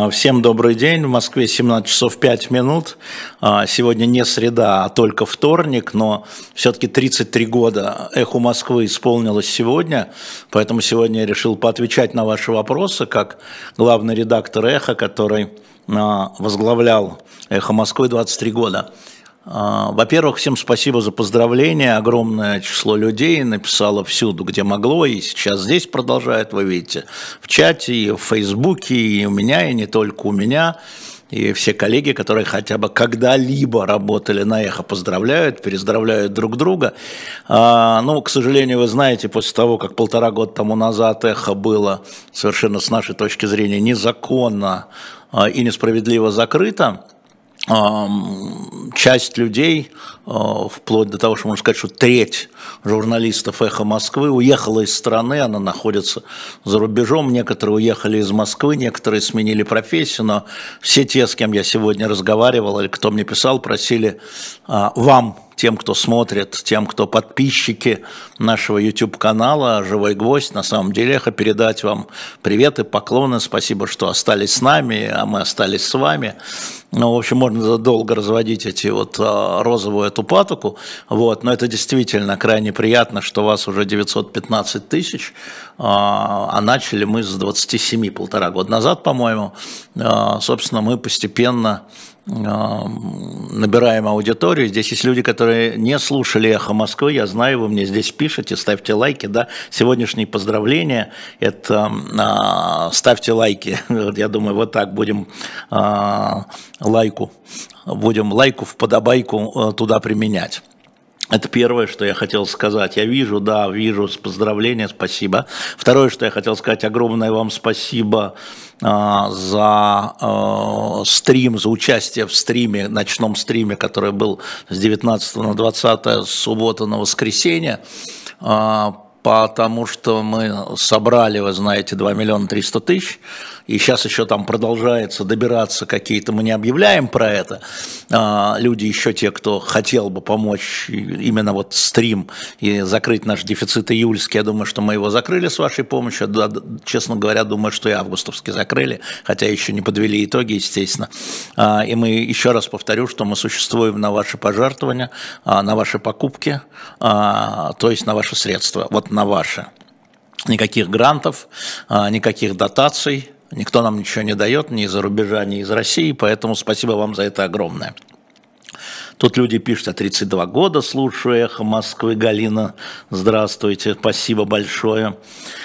Всем добрый день. В Москве 17 часов 5 минут. Сегодня не среда, а только вторник, но все-таки 33 года «Эху Москвы» исполнилось сегодня, поэтому сегодня я решил поотвечать на ваши вопросы, как главный редактор «Эха», который возглавлял «Эхо Москвы» 23 года. Во-первых, всем спасибо за поздравления. Огромное число людей написало всюду, где могло, и сейчас здесь продолжает, вы видите, в чате, и в Фейсбуке, и у меня, и не только у меня. И все коллеги, которые хотя бы когда-либо работали на «Эхо», поздравляют, перездравляют друг друга. Ну, к сожалению, вы знаете, после того, как 1,5 года тому назад «Эхо» было совершенно с нашей точки зрения незаконно и несправедливо закрыто, часть людей, вплоть до того, что можно сказать, что треть журналистов «Эхо Москвы» уехала из страны, она находится за рубежом, некоторые уехали из Москвы, некоторые сменили профессию, но все те, с кем я сегодня разговаривал или кто мне писал, просили вам, тем, кто смотрит, тем, кто подписчики нашего YouTube-канала «Живой гвоздь», на самом деле «Эхо», передать вам привет и поклоны, спасибо, что остались с нами, а мы остались с вами. Ну, в общем, можно долго разводить эти вот розовую эту патоку, вот, но это действительно крайне приятно, что вас уже 915 тысяч, а начали мы с 27 1,5 года назад, по-моему. Собственно, мы постепенно набираем аудиторию. Здесь есть люди, которые не слушали «Эхо Москвы», я знаю, вы мне здесь пишете, ставьте лайки, да, сегодняшние поздравления, это ставьте лайки, я думаю, вот так будем лайку в подобайку туда применять. Это первое, что я хотел сказать. Я вижу, поздравления, спасибо. Второе, что я хотел сказать, огромное вам спасибо за стрим, за участие в стриме, ночном стриме, который был с 19 на 20, с субботы на воскресенье, потому что мы собрали, вы знаете, 2 300 000, и сейчас еще там продолжается добираться какие-то, мы не объявляем про это, люди еще те, кто хотел бы помочь именно вот стрим и закрыть наш дефицит июльский, я думаю, что мы его закрыли с вашей помощью, да, честно говоря, думаю, что и августовский закрыли, хотя еще не подвели итоги, естественно, и мы еще раз повторю, что мы существуем на ваши пожертвования, на ваши покупки, то есть на ваши средства, вот на ваши. Никаких грантов, никаких дотаций, никто нам ничего не дает, ни из-за рубежа, ни из России, поэтому спасибо вам за это огромное. Тут люди пишут, я 32 года слушаю «Эхо Москвы». Галина, здравствуйте, спасибо большое.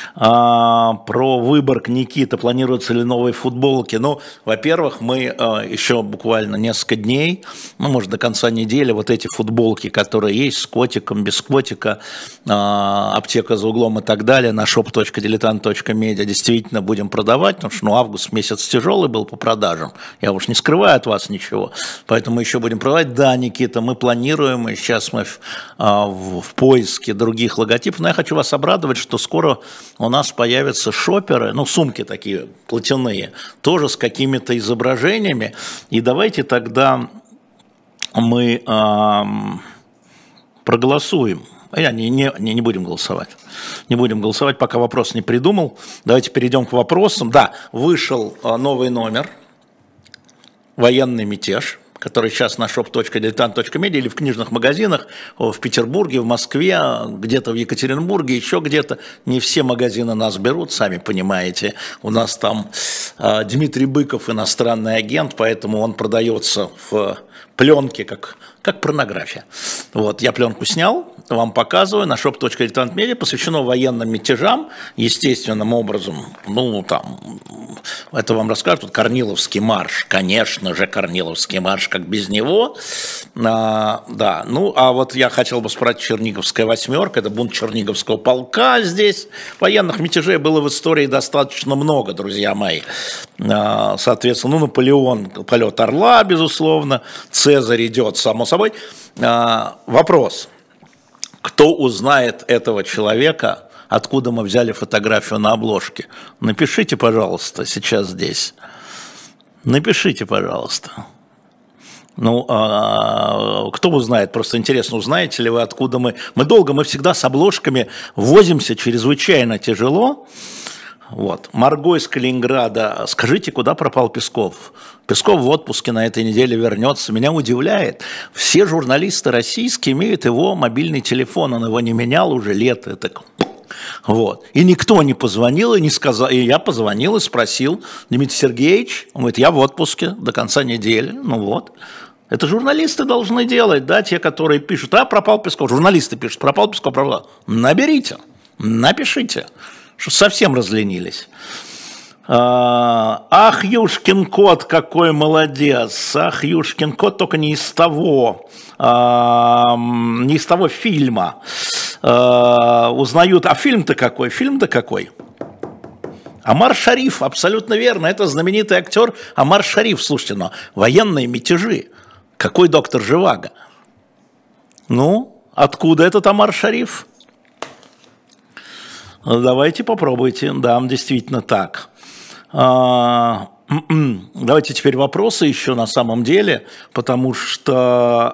Про Выборг Никита, планируются ли новые футболки? Ну, во-первых, мы еще буквально несколько дней, может, до конца недели, вот эти футболки, которые есть, с котиком, без котика, аптека за углом и так далее, на shop.diletant.media действительно будем продавать, потому что август месяц тяжелый был по продажам, я уж не скрываю от вас ничего, поэтому еще будем продавать. Да, Никита, мы планируем, и сейчас мы в поиске других логотипов, но я хочу вас обрадовать, что скоро у нас появятся шоперы, сумки такие платяные, тоже с какими-то изображениями, и давайте тогда мы проголосуем. Не будем голосовать. Не будем голосовать, пока вопрос не придумал. Давайте перейдем к вопросам. Да, вышел новый номер «Военный мятеж», который сейчас на shop.diletant.media или в книжных магазинах в Петербурге, в Москве, где-то в Екатеринбурге, еще где-то. Не все магазины нас берут, сами понимаете. У нас там Дмитрий Быков, иностранный агент, поэтому он продается в пленке, как порнография. Вот, я пленку снял, вам показываю, на shop.diletant.media, посвящено военным мятежам, естественным образом, это вам расскажут, вот Корниловский марш, конечно же, Корниловский марш, как без него, да, вот я хотел бы спросить, Черниговская восьмерка, это бунт Черниговского полка здесь, военных мятежей было в истории достаточно много, друзья мои, соответственно, Наполеон, полет Орла, безусловно, Цезарь идет, само собой. Вопрос, кто узнает этого человека, откуда мы взяли фотографию на обложке? Напишите, пожалуйста, сейчас здесь. Напишите, пожалуйста. Кто узнает? Просто интересно, узнаете ли вы, откуда мы... Мы всегда с обложками возимся чрезвычайно тяжело. Вот. Марго из Калининграда. Скажите, куда пропал Песков? Песков в отпуске на этой неделе вернется. Меня удивляет. Все журналисты российские имеют его мобильный телефон. Он его не менял уже лет. Это... Вот. И никто не позвонил и не сказал. И я позвонил и спросил: Дмитрий Сергеевич, он говорит, я в отпуске до конца недели. Ну вот. Это журналисты должны делать, да, те, которые пишут, пропал Песков. Журналисты пишут, пропал Песков, пропал. Наберите, напишите, что совсем разленились. Ах, Юшкин кот, какой молодец. Ах, Юшкин кот, только не из того фильма. Узнают, а фильм-то какой? Фильм-то какой? Омар Шариф, абсолютно верно, это знаменитый актер Омар Шариф. Слушайте, но военные мятежи. Какой доктор Живаго? Ну, откуда этот Омар Шариф? Давайте попробуйте. Да, действительно так. Давайте теперь вопросы еще на самом деле, потому что...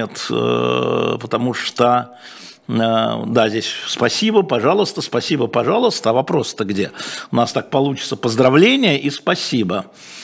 Да, здесь спасибо, пожалуйста, а вопрос-то где? У нас так получится: поздравления и спасибо.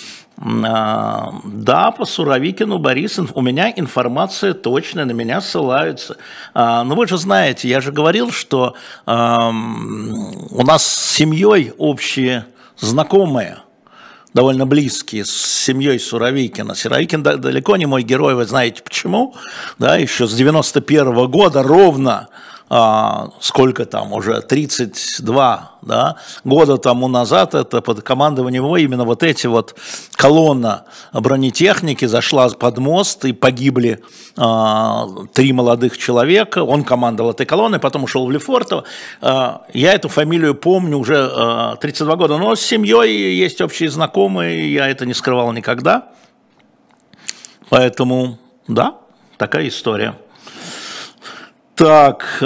Да, по Суровикину, Борис, у меня информация точная, на меня ссылаются. Но вы же знаете, я же говорил, что у нас с семьей общие знакомые, довольно близкие, с семьей Суровикина. Суровикин далеко не мой герой, вы знаете почему? Да, еще с 91-го года ровно, сколько там уже, 32, да, года тому назад, это под командованием его именно вот эти вот колонна бронетехники зашла под мост, и погибли 3 молодых человека. Он командовал этой колонной, потом ушел в Лефортово. Я эту фамилию помню уже 32 года, но с семьей есть общие знакомые, я это не скрывал никогда. Поэтому, да, такая история. Так,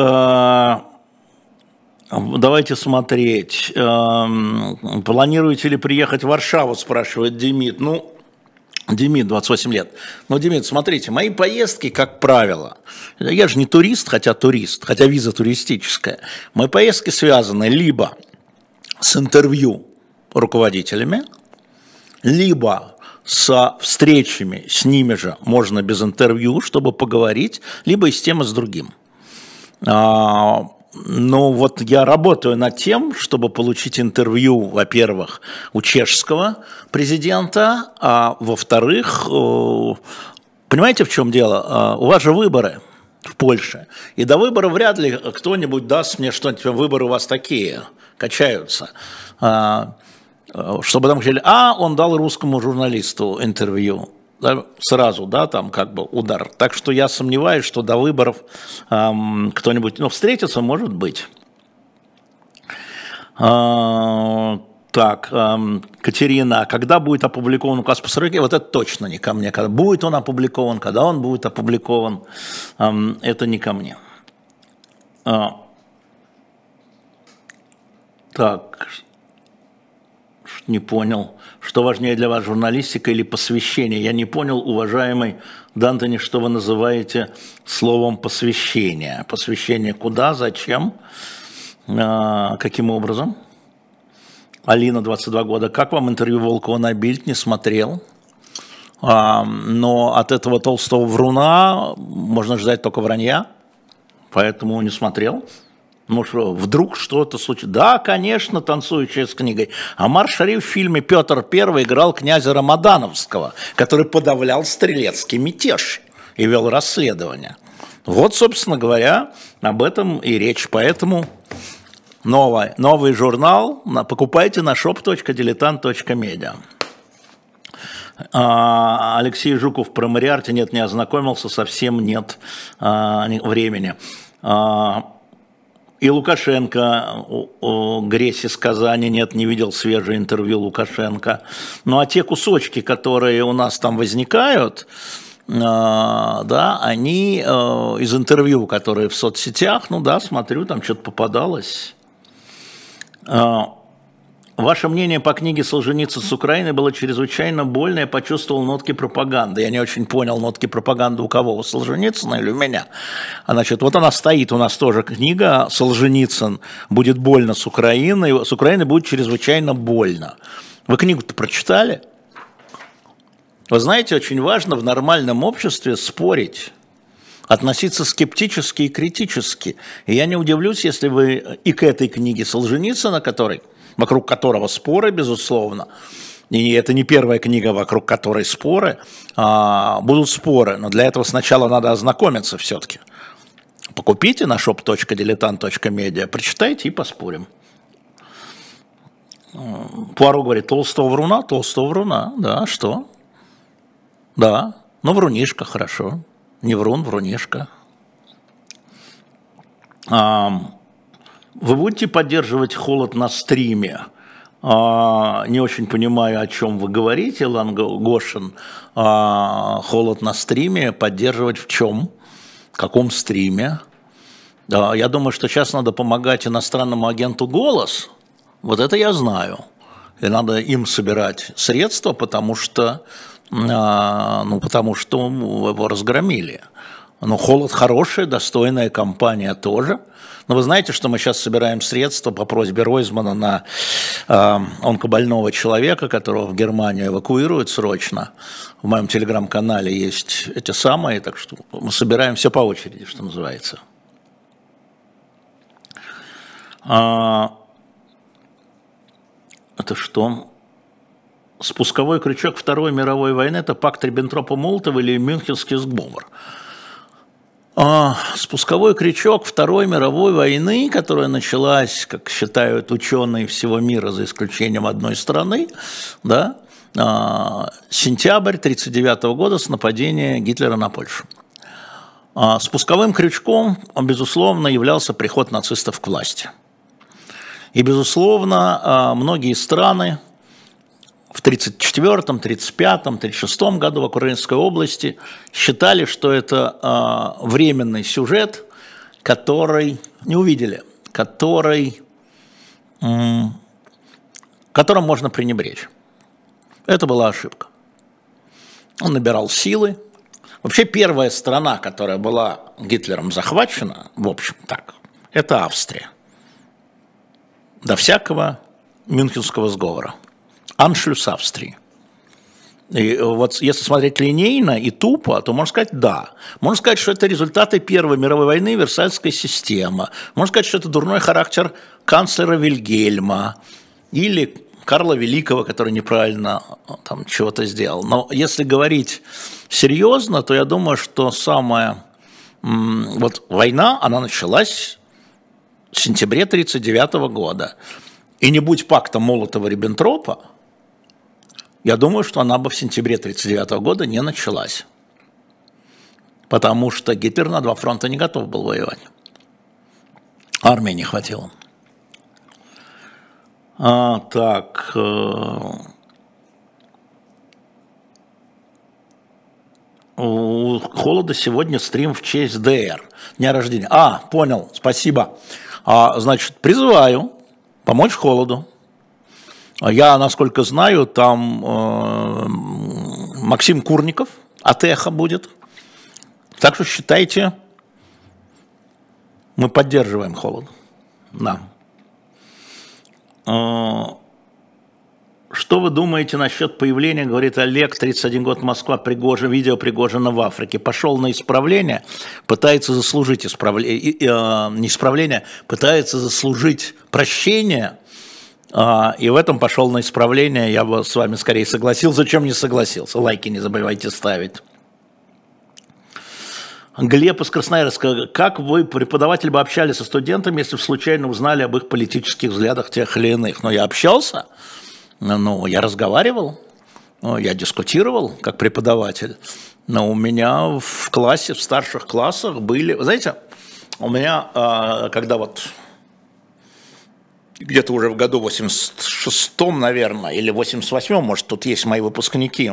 давайте смотреть. Планируете ли приехать в Варшаву, спрашивает Демид. Ну, Демид, 28 лет. Ну, Демид, смотрите, мои поездки, как правило, я же не турист, хотя виза туристическая. Мои поездки связаны либо с интервью руководителями, либо со встречами с ними же, можно без интервью, чтобы поговорить, либо и с тем, и с другим. Ну вот я работаю над тем, чтобы получить интервью, во-первых, у чешского президента, а во-вторых, понимаете, в чем дело? У вас же выборы в Польше, и до выборов вряд ли кто-нибудь даст мне что-нибудь, выборы у вас такие, качаются, чтобы там говорили, он дал русскому журналисту интервью. Да, сразу, да, там как бы удар. Так что я сомневаюсь, что до выборов кто-нибудь, встретится, может быть. Так, Катерина, когда будет опубликован указ по сроке? Вот это точно не ко мне. Когда будет он опубликован, когда он будет опубликован, это не ко мне. Так, не понял. Что важнее для вас, журналистика или посвящение? Я не понял, уважаемый Д'Антони, что вы называете словом посвящение. Посвящение куда, зачем, каким образом? Алина, 22 года. Как вам интервью Волкова на Бильд? Не смотрел. Но от этого толстого вруна можно ждать только вранья, поэтому не смотрел. Ну что, вдруг что-то случилось? Да, конечно, танцующая с книгой. Омар Шариф в фильме «Петр I» играл князя Рамадановского, который подавлял стрелецкий мятеж и вел расследование. Вот, собственно говоря, об этом и речь. Поэтому новый журнал покупайте на shop.diletant.media. Алексей Жуков про Мориарти нет, не ознакомился, совсем нет времени. И Лукашенко, Гресь из Казани, нет, не видел свежее интервью Лукашенко. Ну а те кусочки, которые у нас там возникают, да, они из интервью, которые в соцсетях, смотрю, там что-то попадалось. Ваше мнение по книге Солженицын с Украины было чрезвычайно больно, я почувствовал нотки пропаганды. Я не очень понял, нотки пропаганды у кого, у Солженицына или у меня. Значит, вот она стоит, у нас тоже книга Солженицын «Будет больно с Украиной», с Украиной будет чрезвычайно больно. Вы книгу-то прочитали? Вы знаете, очень важно в нормальном обществе спорить, относиться скептически и критически. И я не удивлюсь, если вы и к этой книге Солженицына, вокруг которого споры, безусловно, и это не первая книга, вокруг которой споры, будут споры, но для этого сначала надо ознакомиться все-таки. Покупите на shop.diletant.media, прочитайте и поспорим. Пуаро говорит, Толстого вруна, да, что? Да, ну врунишка, хорошо, не врун, врунишка. Вы будете поддерживать холод на стриме? Не очень понимаю, о чем вы говорите, Илон Гошин. Холод на стриме поддерживать в чем? В каком стриме? Я думаю, что сейчас надо помогать иностранному агенту «Голос». Вот это я знаю. И надо им собирать средства, потому что его разгромили. Но «Холод» хорошая, достойная компания тоже. Но вы знаете, что мы сейчас собираем средства по просьбе Ройзмана на онкобольного человека, которого в Германию эвакуируют срочно. В моем телеграм-канале есть эти самые, так что мы собираем все по очереди, что называется. Это что? Спусковой крючок Второй мировой войны – это пакт Риббентропа-Молотова или Мюнхенский сговор? Спусковой крючок Второй мировой войны, которая началась, как считают ученые всего мира, за исключением одной страны, да, сентябрь 1939 года с нападения Гитлера на Польшу. Спусковым крючком, безусловно, являлся приход нацистов к власти. И, безусловно, многие страны в 1934, 1935, 1936 году в Украинской области считали, что это временный сюжет, который не увидели, которым можно пренебречь. Это была ошибка. Он набирал силы. Вообще первая страна, которая была Гитлером захвачена, в общем так, это Австрия. До всякого Мюнхенского сговора. Аншлюс Австрии. И вот если смотреть линейно и тупо, то можно сказать да. Можно сказать, что это результаты Первой мировой войны, Версальская система. Можно сказать, что это дурной характер канцлера Вильгельма или Карла Великого, который неправильно там чего-то сделал. Но если говорить серьезно, то я думаю, что вот война, она началась в сентябре 1939 года. И не будь пакта Молотова-Риббентропа, я думаю, что она бы в сентябре 1939 года не началась. Потому что Гитлер на два фронта не готов был воевать. Армии не хватило. У Холода сегодня стрим в честь ДР. Дня рождения. Понял, спасибо. Значит, призываю помочь Холоду. Я, насколько знаю, там Максим Курников от «Эхо» будет. Так что считайте, мы поддерживаем Холод. Да. Что вы думаете насчет появления, говорит Олег, 31 год, Москва, видео Пригожина в Африке. Пошел на исправление, пытается заслужить пытается заслужить прощение. И в этом пошел на исправление, я бы с вами скорее согласился. Зачем не согласился? Лайки не забывайте ставить. Глеб из Красноярска. Как вы, преподаватель, бы общались со студентами, если бы случайно узнали об их политических взглядах тех или иных? Я общался, я разговаривал, я дискутировал как преподаватель. Но у меня в классе, в старших классах были... Вы знаете, у меня, когда где-то уже в году 86-м, наверное, или 88-м, может, тут есть мои выпускники,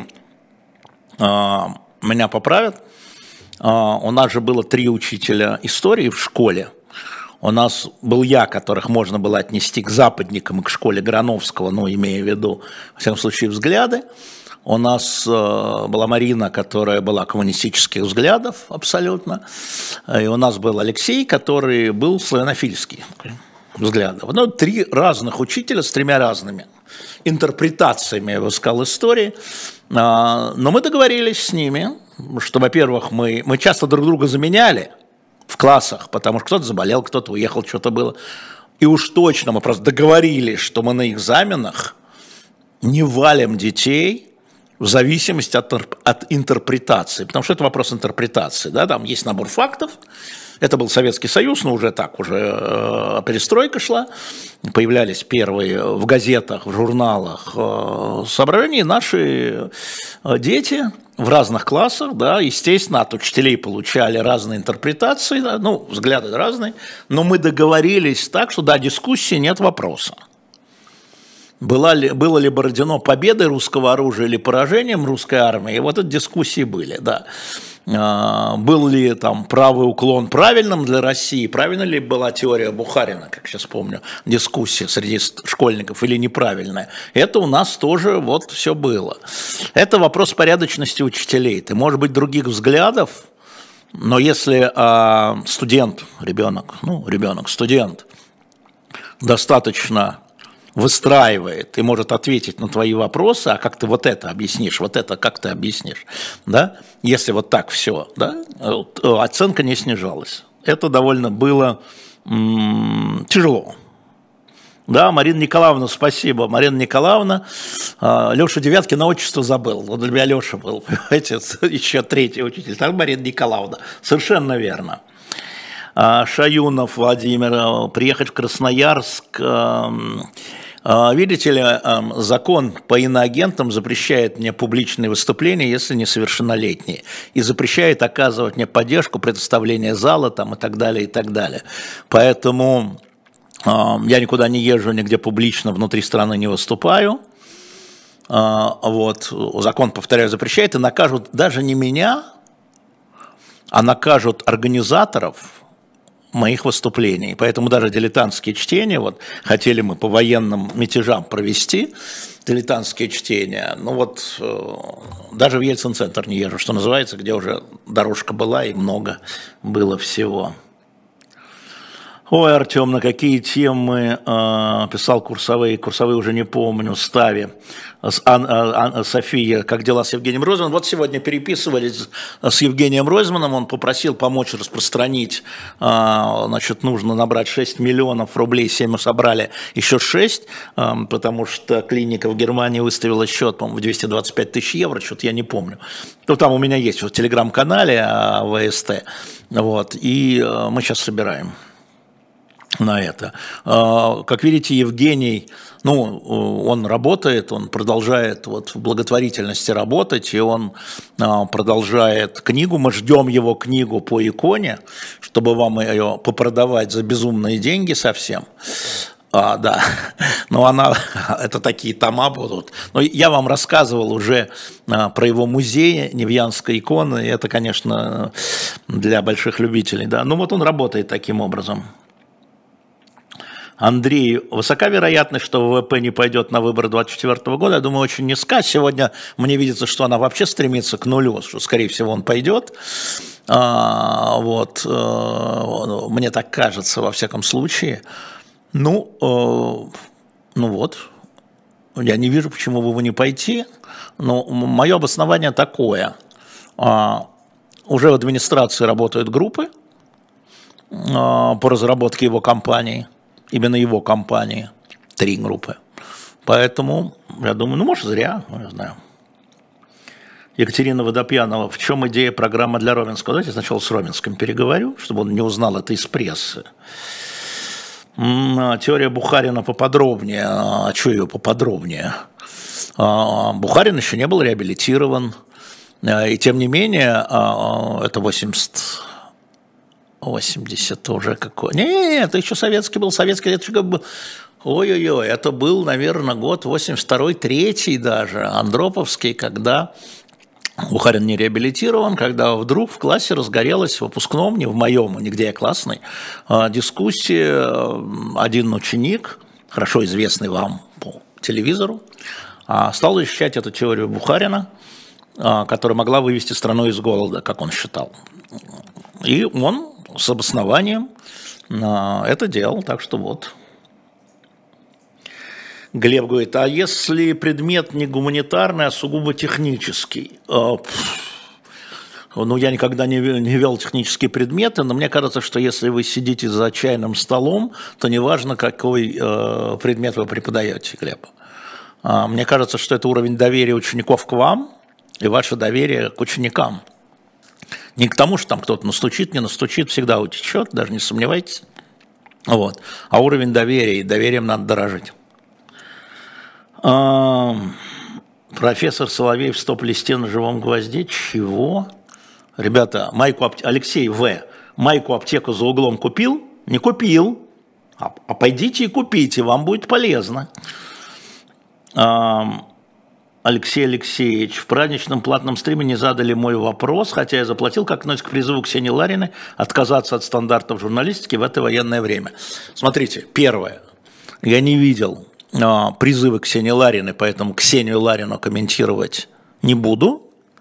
меня поправят. У нас же было 3 учителя истории в школе. У нас был я, которых можно было отнести к западникам и к школе Грановского, ну, имея в виду, во всяком случае, взгляды. У нас была Марина, которая была коммунистических взглядов абсолютно. И у нас был Алексей, который был славянофильский взглядов. Ну, 3 разных учителя с 3 разными интерпретациями, я бы сказал, истории. Но мы договорились с ними, что, во-первых, мы часто друг друга заменяли в классах, потому что кто-то заболел, кто-то уехал, что-то было. И уж точно мы просто договорились, что мы на экзаменах не валим детей в зависимости от интерпретации, потому что это вопрос интерпретации, да, там есть набор фактов, это был Советский Союз, но уже так, уже перестройка шла, появлялись первые в газетах, в журналах собрания, наши дети в разных классах, да, естественно, от учителей получали разные интерпретации, да, ну, взгляды разные, но мы договорились так, что, да, дискуссии нет вопроса. Было ли Бородино победой русского оружия или поражением русской армии? И вот эти дискуссии были, да. Был ли там правый уклон правильным для России? Правильно ли была теория Бухарина, как сейчас помню, дискуссия среди школьников или неправильная? Это у нас тоже вот все было. Это вопрос порядочности учителей. Ты можешь быть других взглядов, но если студент достаточно выстраивает и может ответить на твои вопросы, а как ты вот это объяснишь, вот это как ты объяснишь, да, если вот так все, да, оценка не снижалась. Это довольно было тяжело. Да, Марина Николаевна, спасибо. Марина Николаевна, Леша Девяткина отчество забыл. Вот для меня Леша был, понимаете, еще 3-й учитель. Так, Марина Николаевна, совершенно верно. Шаюнов Владимир, приехать в Красноярск. Видите ли, закон по иноагентам запрещает мне публичные выступления, если несовершеннолетние, и запрещает оказывать мне поддержку, предоставление зала там, и так далее, и так далее. Поэтому я никуда не езжу, нигде публично внутри страны не выступаю. Вот. Закон, повторяю, запрещает, и накажут даже не меня, а накажут организаторов моих выступлений. Поэтому даже дилетантские чтения, вот хотели мы по военным мятежам провести дилетантские чтения, ну вот даже в Ельцин-центр не езжу, что называется, где уже дорожка была и много было всего. Ой, Артем, на какие темы писал курсовые уже не помню, Стави, София, как дела с Евгением Ройзманом. Вот сегодня переписывались с Евгением Ройзманом, он попросил помочь распространить, значит, нужно набрать 6 миллионов рублей, 7 мы собрали, еще 6, потому что клиника в Германии выставила счет, по-моему, в 225 тысяч евро, что-то я не помню. Ну, там у меня есть в телеграм-канале ВСТ, вот, и мы сейчас собираем на это. Как видите, Евгений, ну, он работает, он продолжает вот в благотворительности работать, и он продолжает книгу, мы ждем его книгу по иконе, чтобы вам ее попродавать за безумные деньги совсем. Да, но это такие тома будут. Но я вам рассказывал уже про его музей Невьянской иконы, и это, конечно, для больших любителей, да. Ну, вот он работает таким образом. Андрей, высока вероятность, что ВВП не пойдет на выборы 2024 года? Я думаю, очень низка. Сегодня мне видится, что она вообще стремится к нулю, что, скорее всего, он пойдет. Вот. Мне так кажется, во всяком случае. Ну вот. Я не вижу, почему бы вы не пойти. Но мое обоснование такое. Уже в администрации работают группы по разработке его кампании. Именно его компании, 3 группы. Поэтому, я думаю, ну, может, зря, не знаю. Екатерина Водопьянова, в чем идея программы для Роменского? Давайте сначала с Роменским переговорю, чтобы он не узнал это из прессы. Теория Бухарина поподробнее. А что ее поподробнее? Бухарин еще не был реабилитирован. И тем не менее, это 80 уже какой. Нет, это еще советский был, это еще был. Ой-ой-ой, это был, наверное, год 82-й, 3-й даже, Андроповский, когда Бухарин не реабилитирован, когда вдруг в классе разгорелась в выпускном, не в моем, нигде я классный, дискуссия. Один ученик, хорошо известный вам по телевизору, стал защищать эту теорию Бухарина, которая могла вывести страну из голода, как он считал. И он с обоснованием это делал, так что вот. Глеб говорит, а если предмет не гуманитарный, а сугубо технический? Ну, я никогда не вел технические предметы, но мне кажется, что если вы сидите за чайным столом, то неважно, какой предмет вы преподаете, Глеб. Мне кажется, что это уровень доверия учеников к вам и ваше доверие к ученикам. Не к тому, что там кто-то настучит, не настучит, всегда утечет, даже не сомневайтесь. Вот. А уровень доверия, и доверием надо дорожить. Профессор Соловей в стоп-листе на живом гвозде. Чего? Ребята, Алексей В. Майку аптеку за углом купил? Не купил. А пойдите и купите, вам будет полезно. Алексей Алексеевич, в праздничном платном стриме не задали мой вопрос, хотя я заплатил, как относится к призыву Ксении Лариной отказаться от стандартов журналистики в это военное время. Смотрите, первое. Я не видел призывы Ксении Лариной, поэтому Ксению Ларину комментировать не буду.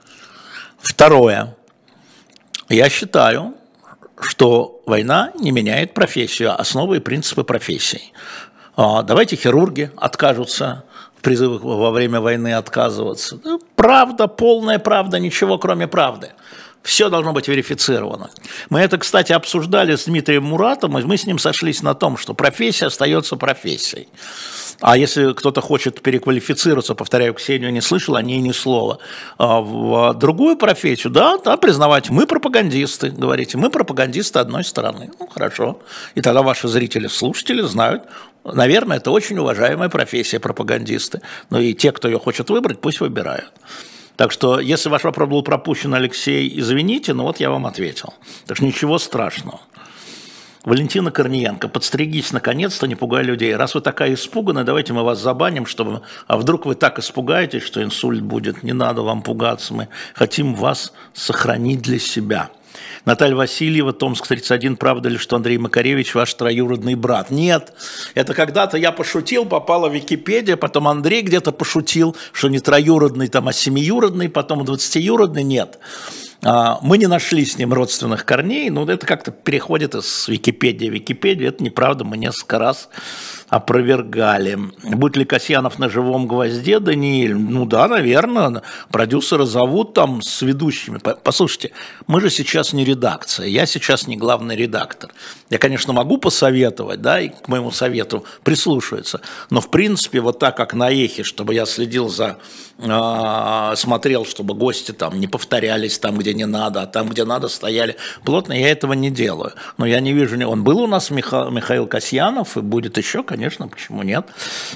Второе. Я считаю, что война не меняет профессию, а основы и принципы профессии. Давайте хирурги откажутся в призывах во время войны отказываться. Правда, полная правда, ничего кроме правды. Все должно быть верифицировано. Мы это, кстати, обсуждали с Дмитрием Муратом, и мы с ним сошлись на том, что профессия остается профессией. А если кто-то хочет переквалифицироваться, повторяю, Ксению не слышал, о ней ни слова, в другую профессию, да, признавать, мы пропагандисты, говорите, мы пропагандисты одной стороны. Ну, хорошо. И тогда ваши зрители, слушатели знают, наверное, это очень уважаемая профессия, пропагандисты. Но и те, кто ее хочет выбрать, пусть выбирают. Так что, если ваш вопрос был пропущен, Алексей, извините, но вот я вам ответил. Так что ничего страшного. Валентина Корниенко, подстригись, наконец-то, не пугай людей. Раз вы такая испуганная, давайте мы вас забаним, чтобы... А вдруг вы так испугаетесь, что инсульт будет? Не надо вам пугаться, мы хотим вас сохранить для себя. Наталья Васильева, Томск, 31, правда ли, что Андрей Макаревич ваш троюродный брат? Нет, это когда-то я пошутил, попала в Википедию, потом Андрей где-то пошутил, что не троюродный, там, а семиюродный, потом 20-юродный, нет. Мы не нашли с ним родственных корней, но это как-то переходит из Википедии в Википедию, это неправда, мы несколько раз опровергали. Будет ли Касьянов на живом гвозде, Даниэль? Ну да, наверное, продюсера зовут там с ведущими. Послушайте, мы же сейчас не редакция, я сейчас не главный редактор. Я, конечно, могу посоветовать, да, и к моему совету прислушиваться, но в принципе вот так, как на эхе, чтобы я следил за, смотрел, чтобы гости там не повторялись там, где не надо, а там, где надо, стояли плотно, я этого не делаю. Но я не вижу, он был у нас Михаил Касьянов и будет еще, конечно, почему нет.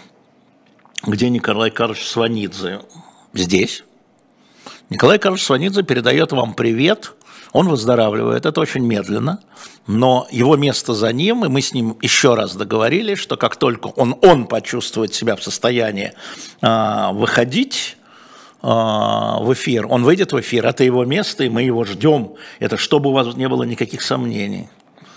Где Николай Карлович Сванидзе? Здесь. Николай Карлович Сванидзе передает вам привет, он выздоравливает, это очень медленно, но его место за ним, и мы с ним еще раз договорились, что как только он почувствует себя в состоянии выходить в эфир, он выйдет в эфир, это его место, и мы его ждем, это чтобы у вас не было никаких сомнений.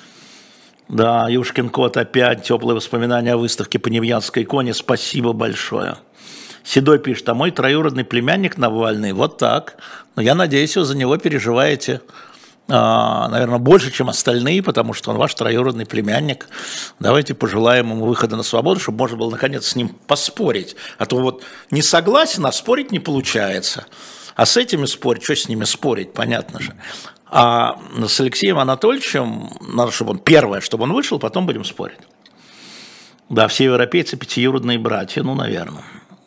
Да, Юшкин кот опять, теплые воспоминания о выставке по Невьянской иконе, спасибо большое. Седой пишет, а мой троюродный племянник Навальный, вот так. Но я надеюсь, вы за него переживаете, наверное, больше, чем остальные, потому что он ваш троюродный племянник. Давайте пожелаем ему выхода на свободу, чтобы можно было наконец с ним поспорить. А то вот не согласен, а спорить не получается. А с этими спорить, что с ними спорить, понятно же. А с Алексеем Анатольевичем надо, чтобы он первое, чтобы он вышел, потом будем спорить. Да, все европейцы пятиюродные братья, ну, наверное.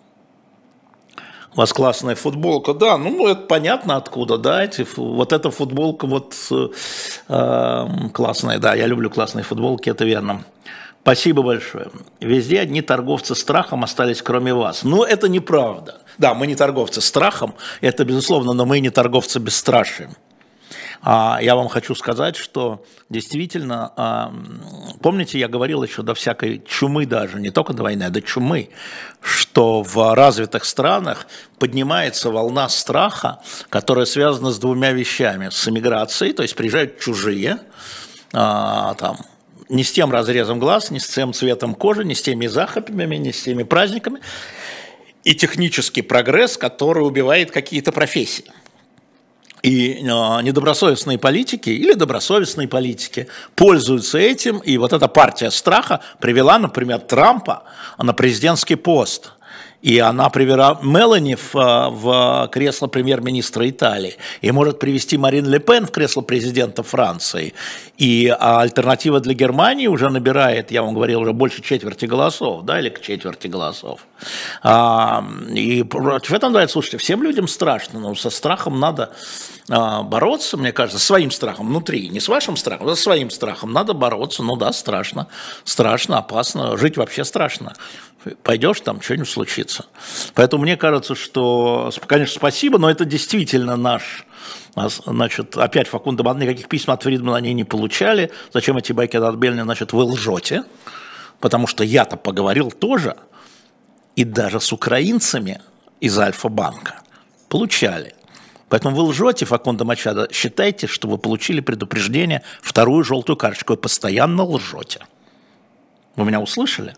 У вас классная футболка, да, ну это понятно откуда, да, вот эта футболка вот классная, да, я люблю классные футболки, это верно. Спасибо большое. Везде одни торговцы страхом остались, кроме вас. Но это неправда. Да, мы не торговцы страхом, это безусловно, но мы не торговцы бесстрашием. Я вам хочу сказать, что действительно помните, я говорил еще до всякой чумы даже, не только до войны, а до чумы, что в развитых странах поднимается волна страха, которая связана с двумя вещами. С эмиграцией, то есть приезжают чужие, там, не с тем разрезом глаз, не с тем цветом кожи, не с теми захопами, не с теми праздниками, и технический прогресс, который убивает какие-то профессии. И недобросовестные политики или добросовестные политики пользуются этим, и вот эта партия страха привела, например, Трампа на президентский пост. И она привела Мелани в кресло премьер-министра Италии. И может привести Марин Ле Пен в кресло президента Франции. И альтернатива для Германии уже набирает, я вам говорил, уже больше четверти голосов, да, или к четверти голосов. И против этого давайте, слушайте, всем людям страшно, но со страхом надо бороться, мне кажется, своим страхом внутри, не с вашим страхом, а со своим страхом надо бороться. Ну да, страшно, опасно, жить вообще страшно. Пойдешь, там что-нибудь случится. Поэтому мне кажется, что, конечно, спасибо, но это действительно наш, значит, опять Факунда Бан, никаких писем от Фридмана они не получали. Зачем эти байки от Бельна, значит, вы лжете, потому что я-то поговорил тоже, и даже с украинцами из Альфа-банка получали. Поэтому вы лжете, Факунда Мачадо, считайте, что вы получили предупреждение, вторую желтую карточку, вы постоянно лжете. Вы меня услышали?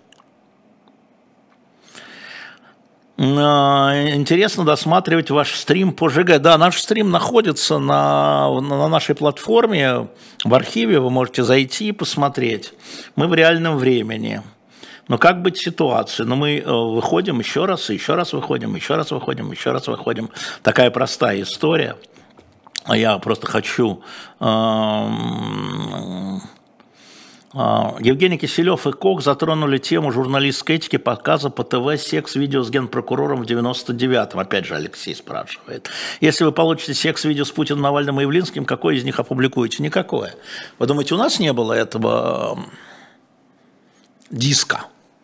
Интересно досматривать ваш стрим по ЖГ. Да, наш стрим находится на нашей платформе, в архиве, вы можете зайти и посмотреть. Мы в реальном времени. Но как быть ситуацией? Но мы выходим еще раз, и еще раз выходим, еще раз выходим, еще раз выходим. Такая простая история. Я просто хочу... Евгений Киселев и Кок затронули тему журналистской этики показа по ТВ секс-видео с генпрокурором в 99-м. Опять же, Алексей спрашивает. Если вы получите секс-видео с Путиным, Навальным и Явлинским, какое из них опубликуете? Никакое. Вы думаете, у нас не было этого диска?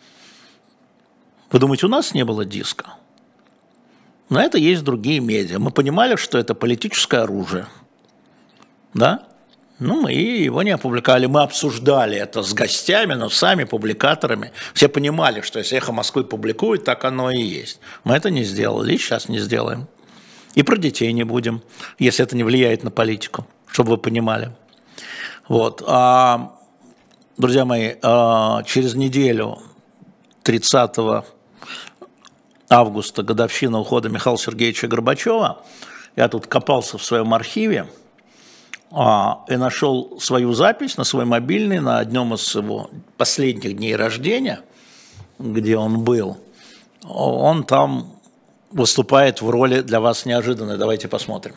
Вы думаете, у нас не было диска? На это есть другие медиа. Мы понимали, что это политическое оружие. Да? Ну, мы его не опубликовали, мы обсуждали это с гостями, но сами публикаторами. Все понимали, что если «Эхо Москвы» публикует, так оно и есть. Мы это не сделали, и сейчас не сделаем. И про детей не будем, если это не влияет на политику, чтобы вы понимали. Вот. Друзья мои, через неделю, 30 августа, годовщина ухода Михаила Сергеевича Горбачева, я тут копался в своем архиве, и нашел свою запись на свой мобильный на одном из его последних дней рождения, где он был. Он там выступает в роли для вас неожиданной. Давайте посмотрим.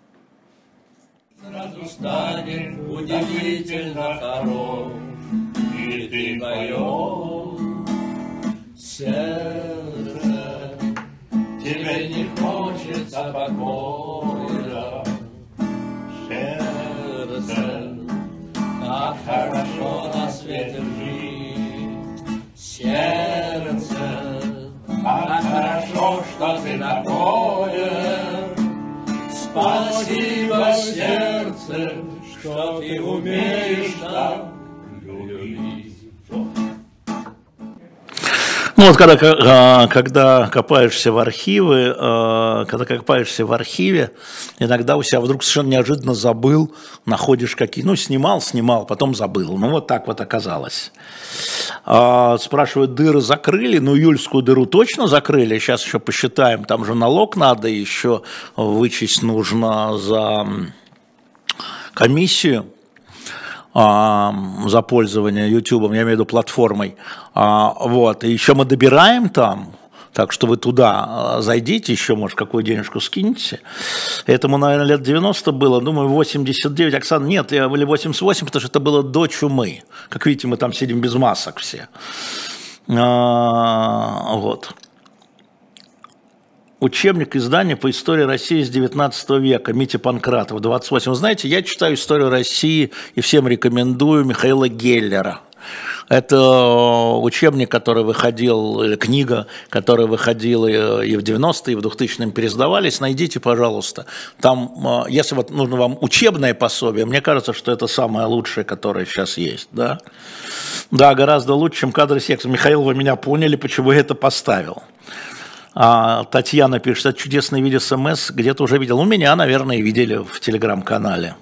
Сразу станешь удивительно хорош, и ты поешь сердце, тебе не хочется покоя. Как хорошо на свете жить, сердце, как хорошо, что ты такое. Спасибо, сердце, что ты умеешь так любить. Ну вот когда копаешься в архиве, иногда у себя вдруг совершенно неожиданно забыл, находишь какие, ну снимал, потом забыл, ну вот так вот оказалось. Спрашивают, дыры закрыли, ну июльскую дыру точно закрыли, сейчас еще посчитаем, там же налог надо еще вычесть нужно за комиссию. За пользование YouTube, я имею в виду платформой. Вот. И еще мы добираем там, так что вы туда зайдите, еще, может, какую денежку скинете. Этому, наверное, лет 90 было, думаю, 89. Оксана, нет, или 88, потому что это было до чумы. Как видите, мы там сидим без масок все. Вот. Учебник издания по истории России с 19 века, Митя Панкратов, 28. Вы знаете, я читаю историю России и всем рекомендую Михаила Геллера. Это учебник, который выходил, или книга, которая выходила и в 90-е, и в 2000-е пересдавались. Найдите, пожалуйста. Там, если вот нужно вам учебное пособие, мне кажется, что это самое лучшее, которое сейчас есть. Да, да, гораздо лучше, чем кадры секса. Михаил, вы меня поняли, почему я это поставил. Татьяна пишет, это чудесный вид СМС, где-то уже видел. У меня, наверное, видели в телеграм-канале.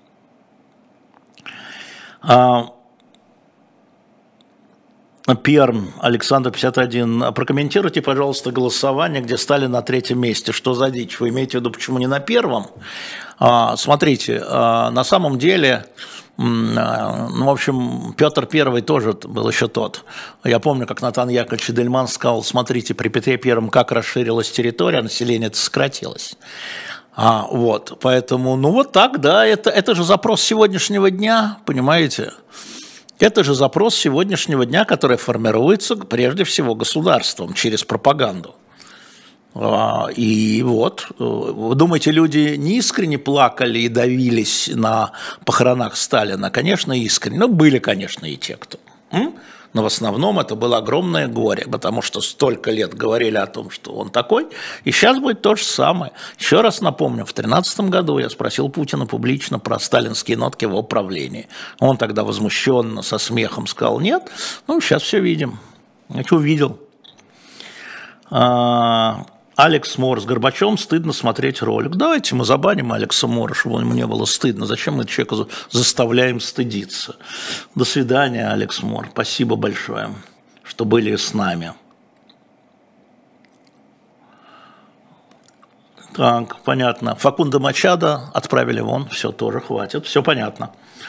Перм, Александр 51. Прокомментируйте, пожалуйста, голосование, где Сталин на 3-м месте. Что за дичь? Вы имеете в виду, почему не на 1-м? Смотрите, на самом деле, ну, в общем, Петр I тоже был еще тот. Я помню, как Натан Яковлевич Эдельман сказал, смотрите, при Петре I как расширилась территория, население-то сократилось. Вот, поэтому, ну вот так, да, это же запрос сегодняшнего дня, понимаете? Это же запрос сегодняшнего дня, который формируется прежде всего государством через пропаганду. И вот, вы думаете, люди не искренне плакали и давились на похоронах Сталина? Конечно, искренне. Но были, конечно, и те, кто. Но в основном это было огромное горе, потому что столько лет говорили о том, что он такой, и сейчас будет то же самое. Еще раз напомню, в 2013 году я спросил Путина публично про сталинские нотки в его правлении. Он тогда возмущенно, со смехом сказал нет, ну сейчас все видим. Я что увидел? Алекс Мор, с Горбачевым стыдно смотреть ролик. Давайте мы забаним Алекса Мора, чтобы ему не было стыдно. Зачем мы человека заставляем стыдиться? До свидания, Алекс Мор. Спасибо большое, что были с нами. Так, понятно. Факунда Мачадо отправили вон. Все, тоже хватит. Все понятно.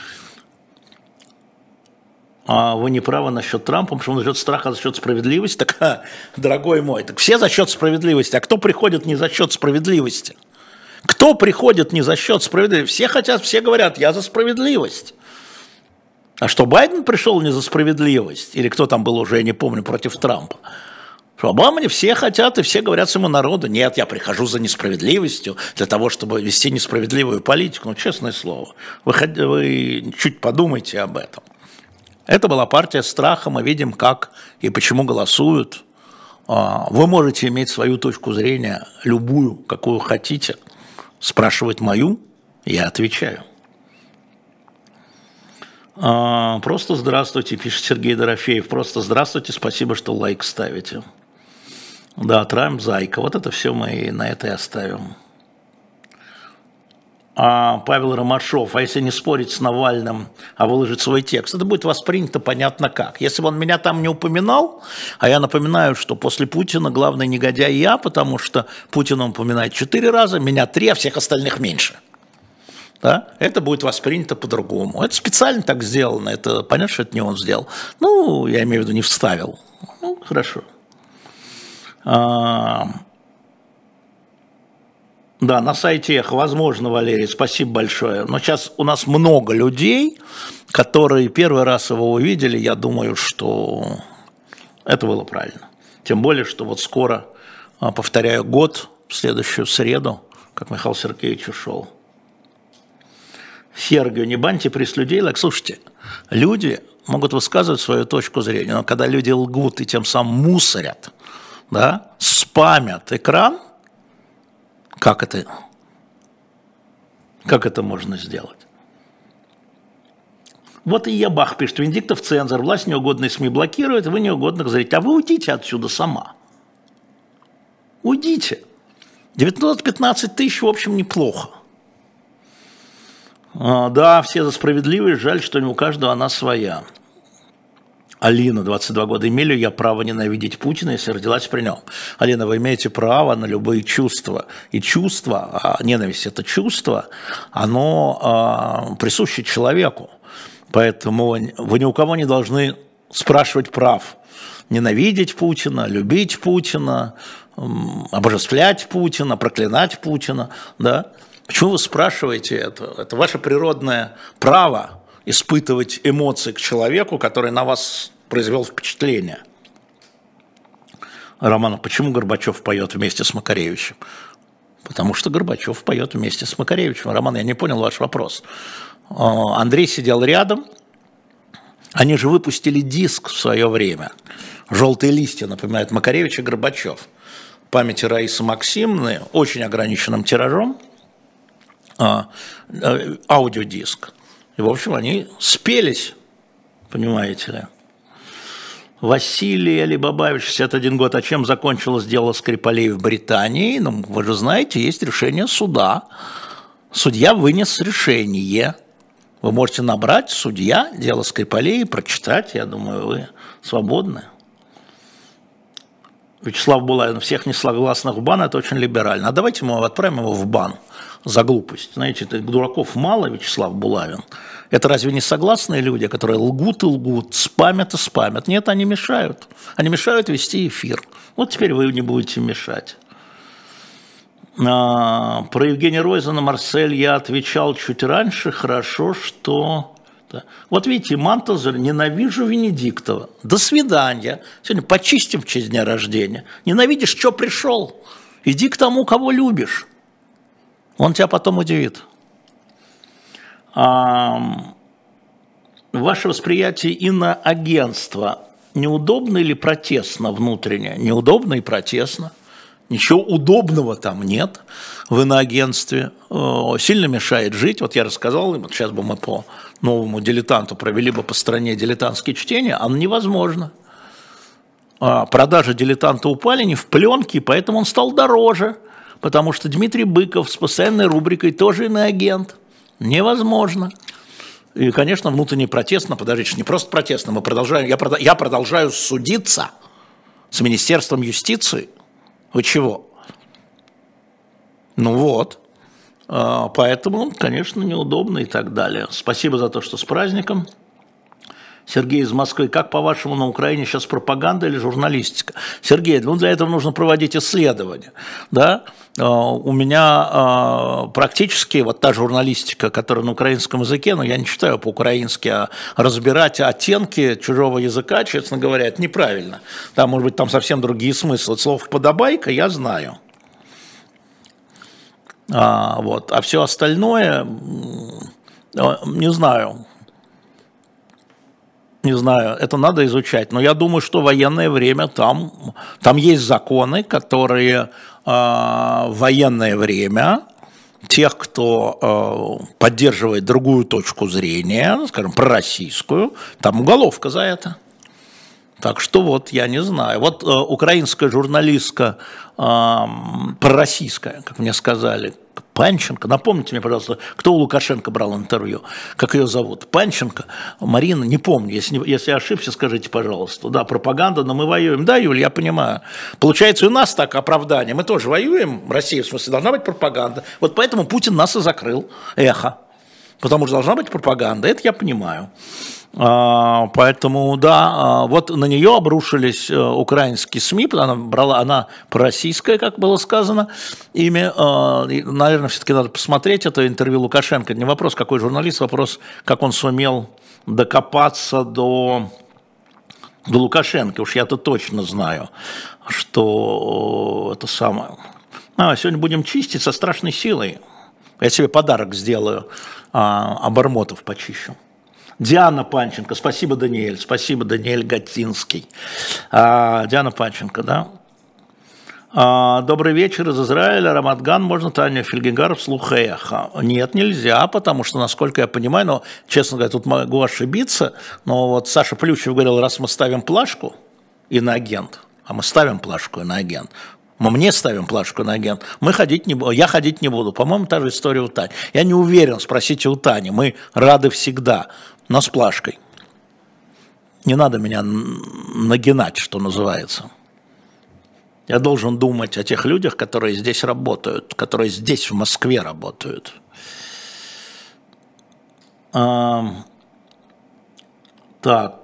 Вы не правы насчет Трампа, потому что он за счет страха, за счет справедливости. Так, дорогой мой, так все за счет справедливости. А кто приходит не за счет справедливости? Кто приходит не за счет справедливости? Все хотят, все говорят, я за справедливость. А что, Байден пришел не за справедливость? Или кто там был уже, я не помню, против Трампа? В Обаме все хотят, и все говорят своему народу, нет, я прихожу за несправедливостью, для того, чтобы вести несправедливую политику. Ну, честное слово, вы чуть подумайте об этом. Это была партия страха, мы видим, как и почему голосуют. Вы можете иметь свою точку зрения, любую, какую хотите, спрашивать мою, я отвечаю. Просто здравствуйте, пишет Сергей Дорофеев, просто здравствуйте, спасибо, что лайк ставите. Да, Трамп, зайка, вот это все мы на это и оставим. Павел Ромашов, а если не спорить с Навальным, а выложить свой текст, это будет воспринято понятно как. Если бы он меня там не упоминал, а я напоминаю, что после Путина главный негодяй я, потому что Путин он упоминает 4 раза, меня 3, а всех остальных меньше. Да? Это будет воспринято по-другому. Это специально так сделано, это понятно, что это не он сделал. Ну, я имею в виду, не вставил. Ну, хорошо. Да, на сайте Эхо, возможно, Валерий, спасибо большое. Но сейчас у нас много людей, которые первый раз его увидели, я думаю, что это было правильно. Тем более, что вот скоро, повторяю, год, в следующую среду, как Михаил Сергеевич ушел. Сергию, не баньте пресс людей. Слушайте, люди могут высказывать свою точку зрения, но когда люди лгут и тем самым мусорят, да, спамят экран, как это можно сделать? Вот и Ебах пишет, Венедиктов цензор, власть неугодные СМИ блокирует, вы неугодных говорите, а вы уйдите отсюда сама. Уйдите. 915 тысяч, в общем, неплохо. Да, все за справедливость, жаль, что не у каждого она своя. Алина, 22 года. Имею ли я право ненавидеть Путина, если родилась при нем? Алина, вы имеете право на любые чувства. И чувство, а ненависть – это чувство, оно присуще человеку. Поэтому вы ни у кого не должны спрашивать прав. Ненавидеть Путина, любить Путина, обожествлять Путина, проклинать Путина. Да? Почему вы спрашиваете это? Это ваше природное право испытывать эмоции к человеку, который на вас произвел впечатление. Роман, почему Горбачев поет вместе с Макаревичем? Потому что Горбачев поет вместе с Макаревичем. Роман, я не понял ваш вопрос. Андрей сидел рядом, Они же выпустили диск в свое время. «Желтые листья» напоминает Макаревич и Горбачев. В памяти Раисы Максимовны, очень ограниченным тиражом, аудиодиск. И, в общем, они спелись, понимаете ли. Василий Алибабаевич, 61 год. А чем закончилось дело Скрипалей в Британии? Ну, вы же знаете, есть решение суда. Судья вынес решение. Вы можете набрать «Судья, дело Скрипалей» и прочитать. Я думаю, вы свободны. Вячеслав Булавин, всех несогласных в бан, это очень либерально. А давайте мы отправим его в бан за глупость. Знаете, дураков мало, Вячеслав Булавин. Это разве не согласные люди, которые лгут и лгут, спамят и спамят? Нет, они мешают. Они мешают вести эфир. Вот теперь вы не будете мешать. Про Евгения Ройзена, Марсель я отвечал чуть раньше. Хорошо, что... Вот видите, Мантазер, ненавижу Венедиктова. До свидания. Сегодня почистим в честь дня рождения. Ненавидишь, что пришел? Иди к тому, кого любишь. Он тебя потом удивит. Ваше восприятие иноагентства неудобно или протестно внутренне? Неудобно и протестно. Ничего удобного там нет в иноагентстве. Сильно мешает жить. Вот я рассказал, вот сейчас бы мы по новому дилетанту провели бы по стране дилетантские чтения, оно невозможно. Продажи дилетанта упали не в пленке, поэтому он стал дороже. Потому что Дмитрий Быков с постоянной рубрикой тоже иноагент. Невозможно. И, конечно, внутренне протестно, подождите, не просто протестно, мы продолжаем, я продолжаю судиться с Министерством юстиции. Вы чего? Ну вот. Поэтому, конечно, неудобно и так далее. Спасибо за то, что с праздником. Сергей из Москвы. Как, по-вашему, на Украине сейчас пропаганда или журналистика? Сергей, ну для этого нужно проводить исследования. Да? У меня практически вот та журналистика, которая на украинском языке, но я не читаю по-украински, а разбирать оттенки чужого языка, честно говоря, это неправильно. Там, может быть, там совсем другие смыслы. Слов «подобайка» я знаю. Вот. А все остальное, не знаю. Не знаю, это надо изучать, но я думаю, что в военное время там есть законы, которые в военное время тех, кто поддерживает другую точку зрения, скажем, пророссийскую, там уголовка за это. Так что вот, я не знаю. Вот украинская журналистка, пророссийская, как мне сказали, Панченко, напомните мне, пожалуйста, кто у Лукашенко брал интервью, как ее зовут? Панченко, Марина, не помню, если я ошибся, скажите, пожалуйста. Да, пропаганда, но мы воюем. Да, Юль, я понимаю. Получается, и у нас так оправдание. Мы тоже воюем, Россия, в смысле, должна быть пропаганда. Вот поэтому Путин нас и закрыл, эхо. Потому что должна быть пропаганда, это я понимаю. Поэтому, да, вот на нее обрушились украинские СМИ, она пророссийская, как было сказано, ими, наверное, все-таки надо посмотреть это интервью Лукашенко. Не вопрос, какой журналист, вопрос, как он сумел докопаться до Лукашенко. Уж я-то точно знаю, что это самое. Сегодня будем чистить со страшной силой. Я себе подарок сделаю, обормотов почищу. Диана Панченко, спасибо, Даниэль, спасибо, Даниэль Гатинский. Диана Панченко, да. Добрый вечер из Израиля, Рамадган, можно Таня Фельгенгар вслух эхо? Нет, нельзя, потому что, насколько я понимаю, но, честно говоря, тут могу ошибиться, но вот Саша Плющев говорил, раз мы ставим плашку иноагент, а мы ставим плашку иноагент, мы мне ставим плашку иноагент, я ходить не буду. По-моему, та же история у Тани. Я не уверен, спросите у Тани, мы рады всегда, но с плашкой. Не надо меня нагинать, что называется. Я должен думать о тех людях, которые здесь работают, которые здесь, в Москве, работают. Так,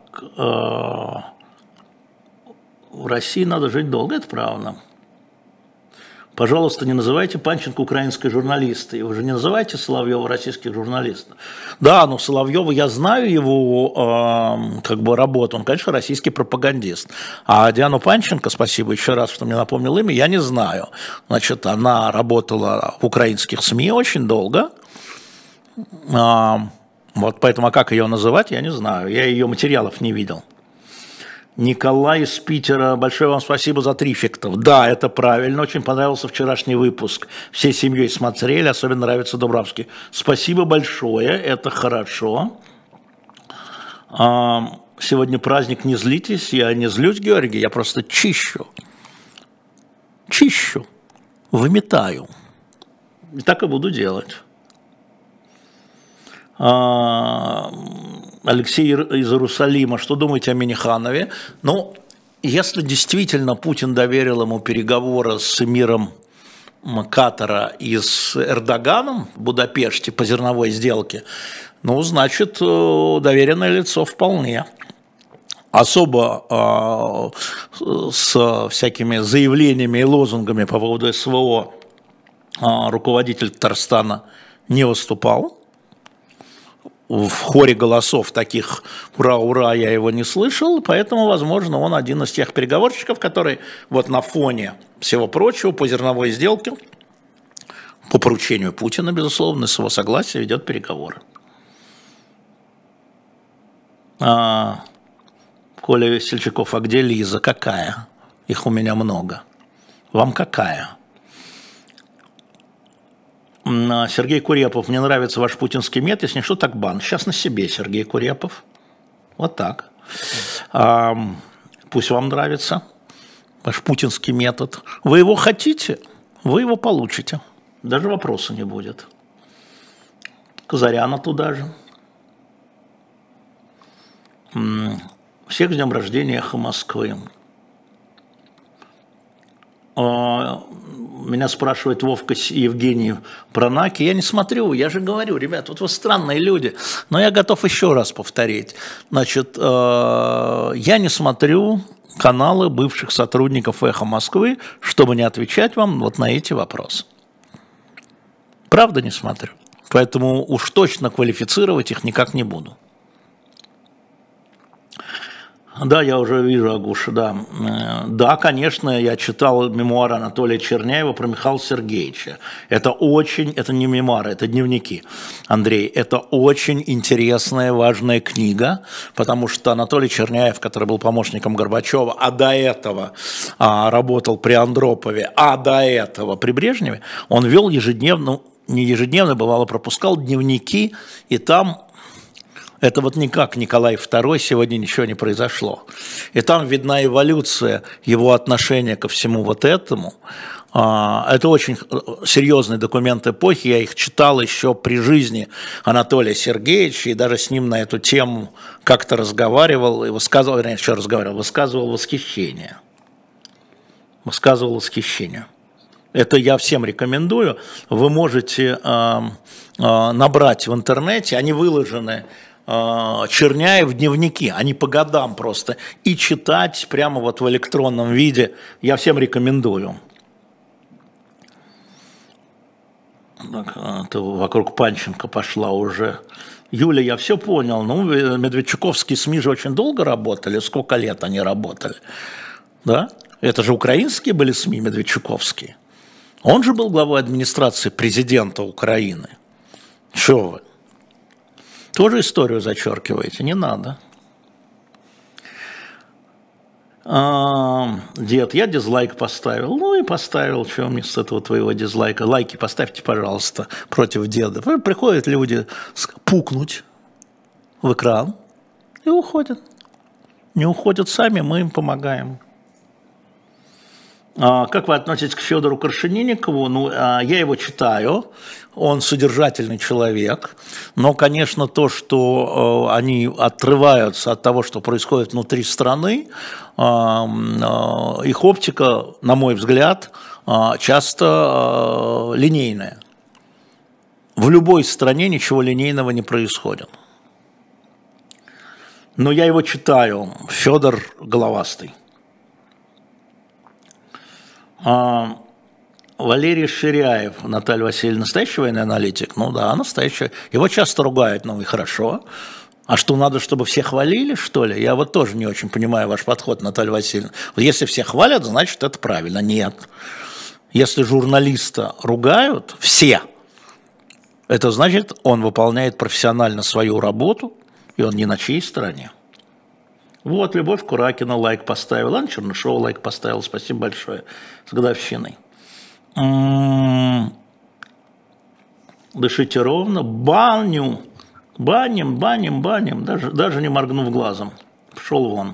в России надо жить долго, это правда. Пожалуйста, не называйте Панченко украинской журналистой. Вы же не называете Соловьева российских журналистов. Да, но Соловьева, я знаю его работу, он, конечно, российский пропагандист. А Диану Панченко, спасибо еще раз, что мне напомнил имя, я не знаю. Значит, она работала в украинских СМИ очень долго. Вот поэтому, а как ее называть, я не знаю. Я ее материалов не видел. Николай из Питера, большое вам спасибо за трифектов. Да, это правильно, очень понравился вчерашний выпуск. Всей семьей смотрели, особенно нравится Дубравский. Спасибо большое, это хорошо. Сегодня праздник, не злитесь, я не злюсь, Георгий, я просто чищу, выметаю. И так и буду делать. Алексей из Иерусалима, что думаете о Минниханове? Ну, если действительно Путин доверил ему переговоры с эмиром Катара и с Эрдоганом в Будапеште по зерновой сделке, ну, значит, доверенное лицо вполне. Особо с всякими заявлениями и лозунгами по поводу СВО руководитель Татарстана не выступал. В хоре голосов таких «Ура, ура!» я его не слышал, поэтому, возможно, он один из тех переговорщиков, который вот на фоне всего прочего по зерновой сделке, по поручению Путина, безусловно, с его согласия ведет переговоры. Коля Весельчаков, а где Лиза? Какая? Их у меня много. Вам какая? Сергей Курепов, мне нравится ваш путинский метод, если не что, так бан. Сейчас на себе, Сергей Курепов. Вот так. Пусть вам нравится ваш путинский метод. Вы его хотите, вы его получите. Даже вопроса не будет. Казаряна туда же. Всех с днем рождения, Эхо Москвы. Меня спрашивает Вовка Евгений про Наки. Я не смотрю, я же говорю, ребят, вот вы странные люди. Но я готов еще раз повторить. Значит, я не смотрю каналы бывших сотрудников Эхо Москвы, чтобы не отвечать вам вот на эти вопросы. Правда не смотрю. Поэтому уж точно квалифицировать их никак не буду. Да, я уже вижу, Агуша, да. Да, конечно, я читал мемуары Анатолия Черняева про Михаила Сергеевича. Это не мемуары, это дневники, Андрей. Это очень интересная, важная книга, потому что Анатолий Черняев, который был помощником Горбачева, а до этого работал при Андропове, а до этого при Брежневе, он вел ежедневно, не ежедневно, бывало, пропускал дневники, и там... Это вот никак Николай II, сегодня ничего не произошло. И там видна эволюция его отношения ко всему вот этому. Это очень серьезные документы эпохи, я их читал еще при жизни Анатолия Сергеевича, и даже с ним на эту тему как-то разговаривал, и высказывал восхищение. Высказывал восхищение. Это я всем рекомендую. Вы можете набрать в интернете, они выложены, Черняев дневники, они по годам просто, и читать прямо вот в электронном виде я всем рекомендую. Так, это вокруг Панченко пошла уже. Юля, я все понял, ну, медведчуковские СМИ же очень долго работали, сколько лет они работали, да? Это же украинские были СМИ медведчуковские. Он же был главой администрации президента Украины. Чего вы? Тоже историю зачеркиваете? Не надо. Дед, я дизлайк поставил. Ну и поставил, что мне с этого твоего дизлайка. Лайки поставьте, пожалуйста, против деда. Приходят люди пукнуть в экран и уходят. Не уходят сами, мы им помогаем. Как вы относитесь к Федору Крашенинникову? Ну, я его читаю, он содержательный человек, но, конечно, то, что они отрываются от того, что происходит внутри страны, их оптика, на мой взгляд, часто линейная. В любой стране ничего линейного не происходит. Но я его читаю, Федор головастый. Валерий Ширяев, Наталья Васильевна, настоящий военный аналитик? Ну да, настоящий. Его часто ругают, ну и хорошо. А что, надо, чтобы все хвалили, что ли? Я вот тоже не очень понимаю ваш подход, Наталья Васильевна. Вот если все хвалят, значит, это правильно. Нет. Если журналиста ругают, все, Это значит, он выполняет профессионально свою работу, и он не на чьей стороне. Вот, Любовь Куракина лайк поставила, Анна Чернышова лайк поставила, спасибо большое, с годовщиной. Дышите ровно, баним, даже не моргнув глазом. Пошел вон.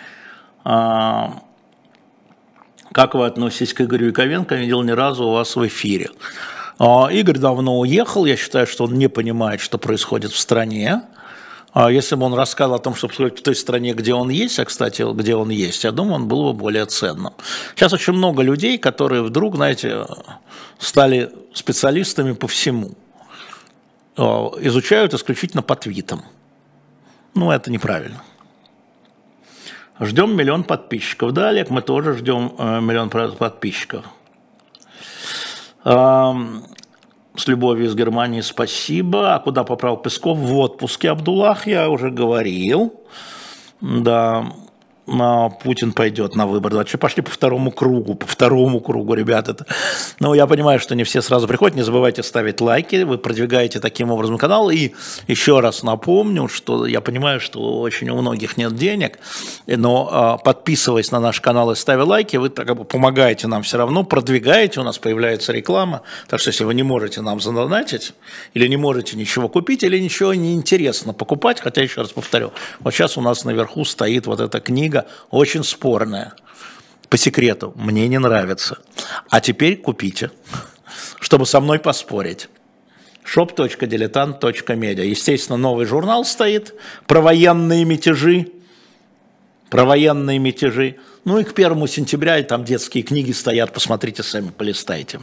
Как вы относитесь к Игорю Яковенко? Я не видел ни разу у вас в эфире. Игорь давно уехал, я считаю, что он не понимает, что происходит в стране. Если бы он рассказал о том, что происходит в той стране, где он есть, а, кстати, где он есть, я думаю, он был бы более ценным. Сейчас очень много людей, которые вдруг, знаете, стали специалистами по всему. Изучают исключительно по твитам. Ну, это неправильно. Ждем 1 миллион подписчиков. Да, Олег, мы тоже ждем 1 миллион подписчиков. С любовью из Германии спасибо. А куда поправил Песков? В отпуске. Абдуллах, я уже говорил. Да, Путин пойдет на выборы. Вообще пошли по второму кругу, ребята. Ну, я понимаю, что не все сразу приходят. Не забывайте ставить лайки. Вы продвигаете таким образом канал. И еще раз напомню, что я понимаю, что очень у многих нет денег, но подписываясь на наш канал и ставя лайки, вы как бы помогаете нам все равно, продвигаете, у нас появляется реклама. Так что если вы не можете нам задонатить, или не можете ничего купить, или ничего не интересно покупать, хотя, еще раз повторю, вот сейчас у нас наверху стоит вот эта книга, очень спорная. По секрету, мне не нравится. А теперь купите, чтобы со мной поспорить. shop.diletant.media. Естественно, новый журнал стоит про военные мятежи. Ну и к 1 сентября там детские книги стоят. Посмотрите сами, полистайте.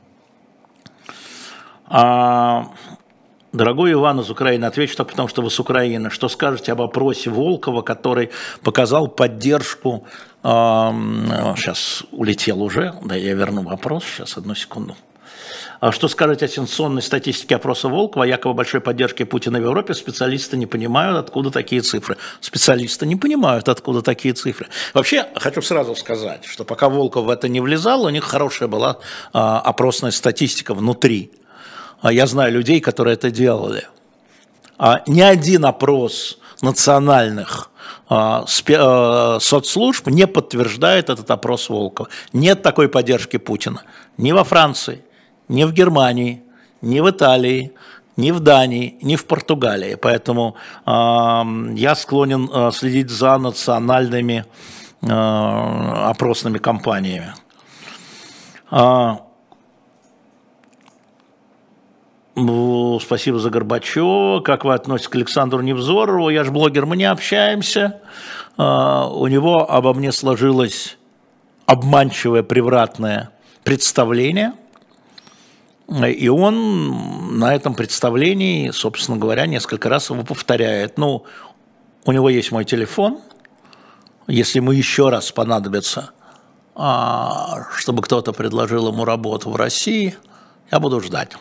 Дорогой Иван из Украины, отвечу так, потому что вы с Украины. Что скажете об опросе Волкова, который показал поддержку... Сейчас улетел уже, да, я верну вопрос, сейчас, одну секунду. Что скажете о сенсационной статистике опроса Волкова, якобы большой поддержки Путина в Европе? Специалисты не понимают, откуда такие цифры. Вообще, хочу сразу сказать, что пока Волков в это не влезал, у них хорошая была опросная статистика внутри. Я знаю людей, которые это делали. Ни один опрос национальных соцслужб не подтверждает этот опрос Волкова. Нет такой поддержки Путина ни во Франции, ни в Германии, ни в Италии, ни в Дании, ни в Португалии. Поэтому я склонен следить за национальными опросными кампаниями. Спасибо за Горбачева. Как вы относитесь к Александру Невзорову? Я же блогер, мы не общаемся. У него обо мне сложилось обманчивое, превратное представление. И он на этом представлении, собственно говоря, несколько раз его повторяет. Ну, у него есть мой телефон. Если ему еще раз понадобится, чтобы кто-то предложил ему работу в России, я буду ждать.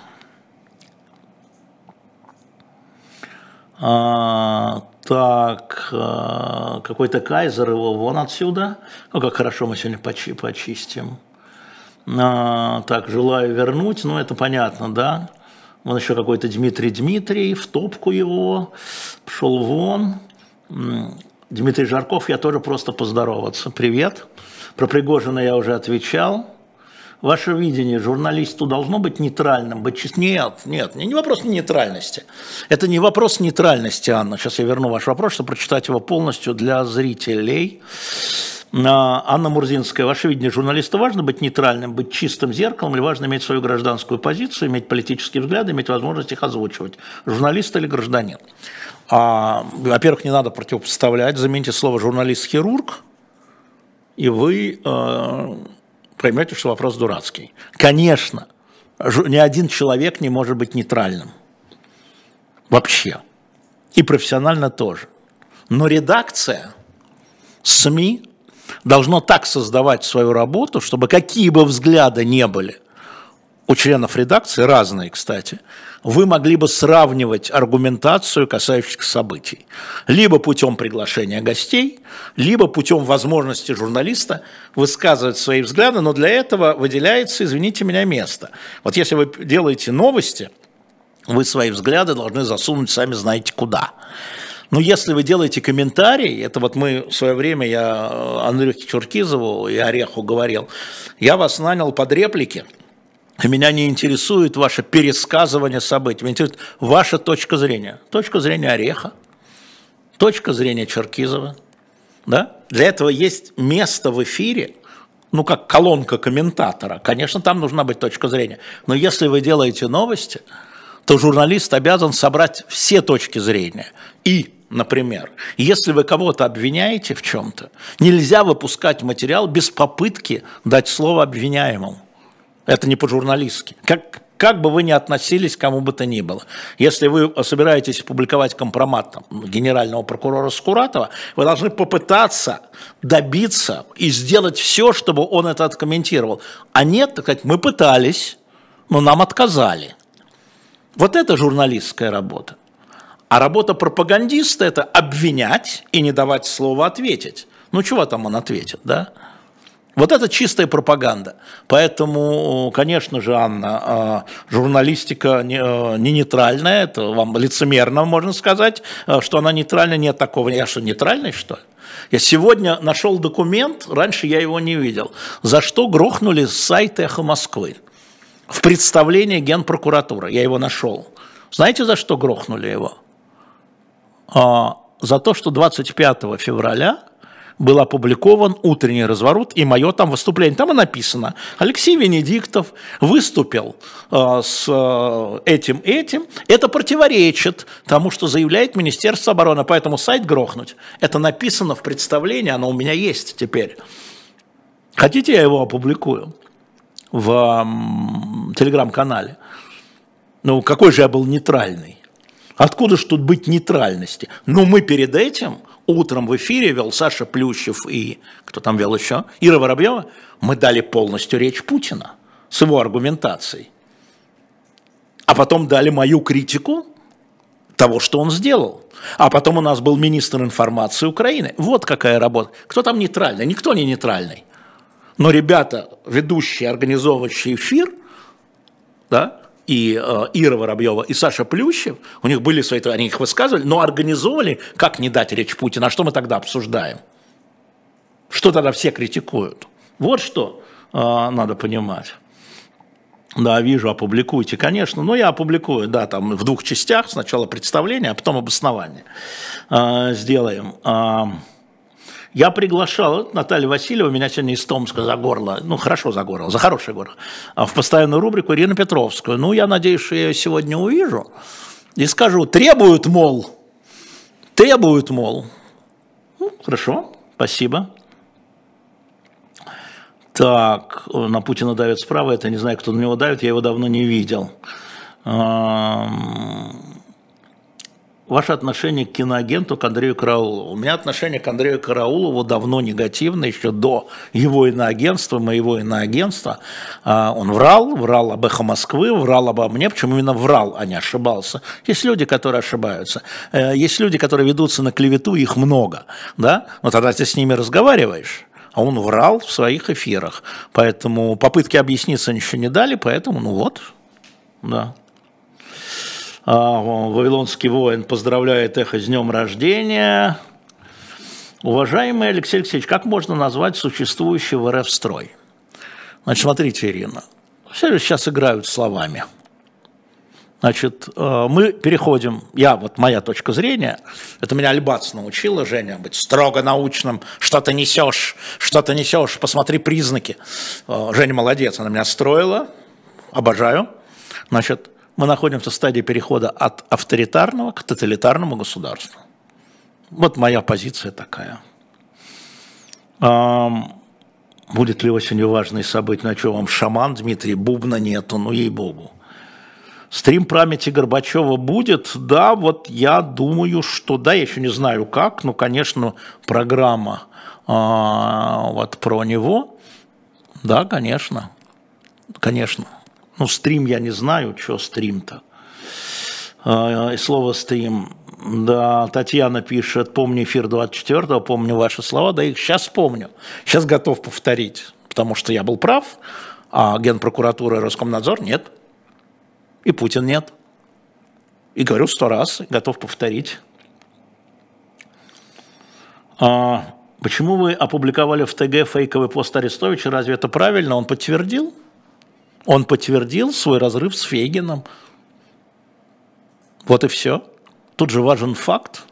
Так, какой-то кайзер, его вон отсюда. Ну, как хорошо мы сегодня почистим. Так, желаю вернуть, ну, это понятно, да. Вон еще какой-то Дмитрий, в топку его, пошел вон. Дмитрий Жарков, я тоже просто поздороваться. Привет. Про Пригожина я уже отвечал. Ваше видение, журналисту должно быть нейтральным, быть честным? Нет, не вопрос нейтральности. Это не вопрос нейтральности, Анна. Сейчас я верну ваш вопрос, чтобы прочитать его полностью для зрителей. Анна Мурзинская, ваше видение, журналисту важно быть нейтральным, быть чистым зеркалом, или важно иметь свою гражданскую позицию, иметь политические взгляды, иметь возможность их озвучивать? Журналист или гражданин? Во-первых, не надо противопоставлять, замените слово журналист-хирург, и вы... поймете, что вопрос дурацкий. Конечно, ни один человек не может быть нейтральным. Вообще. И профессионально тоже. Но редакция СМИ должна так создавать свою работу, чтобы какие бы взгляды ни были у членов редакции, разные, кстати, вы могли бы сравнивать аргументацию, касающуюся событий. Либо путем приглашения гостей, либо путем возможности журналиста высказывать свои взгляды, но для этого выделяется, извините меня, место. Вот если вы делаете новости, вы свои взгляды должны засунуть сами знаете куда. Но если вы делаете комментарий, это вот мы в свое время, я Андрюхе Чуркизову и Ореху говорил, я вас нанял под реплики, и меня не интересует ваше пересказывание событий, меня интересует ваша точка зрения Ореха, точка зрения Чуркизова. Да? Для этого есть место в эфире, ну как колонка комментатора, конечно, там нужна быть точка зрения, но если вы делаете новости, то журналист обязан собрать все точки зрения. И, например, если вы кого-то обвиняете в чем-то, нельзя выпускать материал без попытки дать слово обвиняемому. Это не по-журналистски. Как бы вы ни относились к кому бы то ни было. Если вы собираетесь опубликовать компромат генерального прокурора Скуратова, вы должны попытаться добиться и сделать все, чтобы он это откомментировал. А нет, так сказать, мы пытались, но нам отказали. Вот это журналистская работа. А работа пропагандиста – это обвинять и не давать слова ответить. Ну, чего там он ответит, да? Вот это чистая пропаганда. Поэтому, конечно же, Анна, журналистика не нейтральная, это вам лицемерно можно сказать, что она нейтральная. Нет такого. Я что, нейтральный, что ли? Я сегодня нашел документ, раньше я его не видел, за что грохнули сайт «Эхо Москвы». В представлении Генпрокуратуры. Я его нашел. Знаете, за что грохнули его? За то, что 25 февраля был опубликован утренний разворот и мое там выступление. Там и написано, Алексей Венедиктов выступил с этим. Это противоречит тому, что заявляет Министерство обороны, поэтому сайт грохнуть. Это написано в представлении, оно у меня есть теперь. Хотите, я его опубликую в телеграм-канале? Ну, какой же я был нейтральный? Откуда ж тут быть нейтральности? Ну, мы перед этим утром в эфире вел Саша Плющев и, кто там вел еще, Ира Воробьева, мы дали полностью речь Путина с его аргументацией. А потом дали мою критику того, что он сделал. А потом у нас был министр информации Украины. Вот какая работа. Кто там нейтральный? Никто не нейтральный. Но ребята, ведущие, организовывающие эфир, да, и Ира Воробьева, и Саша Плющев, у них были свои, они их высказывали, но организовали, как не дать речь Путина, а что мы тогда обсуждаем? Что тогда все критикуют? Вот что надо понимать. Да, вижу, опубликуйте, конечно, но я опубликую, да, там в двух частях, сначала представление, а потом обоснование сделаем. Я приглашал, Наталья Васильева, меня сегодня из Томска за горло, ну хорошо за горло, за хорошее горло, в постоянную рубрику Ирину Петровскую. Ну, я надеюсь, что я ее сегодня увижу и скажу, требуют, мол. Ну, хорошо, спасибо. Так, на Путина давят справа, это не знаю, кто на него давит, я его давно не видел. Ваше отношение к киноагенту, к Андрею Караулову. У меня отношение к Андрею Караулову давно негативное, еще до его иноагентства, моего иноагентства. Он врал об «Эхо Москвы», врал обо мне, почему именно врал, а не ошибался. Есть люди, которые ошибаются. Есть люди, которые ведутся на клевету, их много. Да? Но тогда ты с ними разговариваешь. А он врал в своих эфирах. Поэтому попытки объясниться ничего не дали, поэтому, ну вот, да. Вавилонский воин поздравляет «Эхо» с днем рождения. Уважаемый Алексей Алексеевич, как можно назвать существующий в РФ строй? Значит, смотрите, Ирина, все сейчас играют словами. Значит, мы переходим, моя точка зрения, это меня Альбац научила, Женя, быть строго научным, что ты несешь, посмотри признаки. Женя молодец, она меня строила, обожаю. Значит, мы находимся в стадии перехода от авторитарного к тоталитарному государству. Вот моя позиция такая. Будет ли осенью важные события? На что вам шаман, Дмитрий? Бубна нету, ну ей-богу. Стрим памяти Горбачева будет? Да, вот я думаю, что да, я еще не знаю как, но, конечно, программа вот про него, да, конечно. Ну, стрим я не знаю, что стрим-то. И слово «стрим». Да, Татьяна пишет, помню эфир 24-го, помню ваши слова, да их сейчас помню. Сейчас готов повторить, потому что я был прав, а Генпрокуратура и Роскомнадзор нет. И Путин нет. И говорю 100 раз, готов повторить. Почему вы опубликовали в ТГ фейковый пост Арестовича? Разве это правильно? Он подтвердил? Он подтвердил свой разрыв с Фейгином. Вот и все. Тут же важен факт.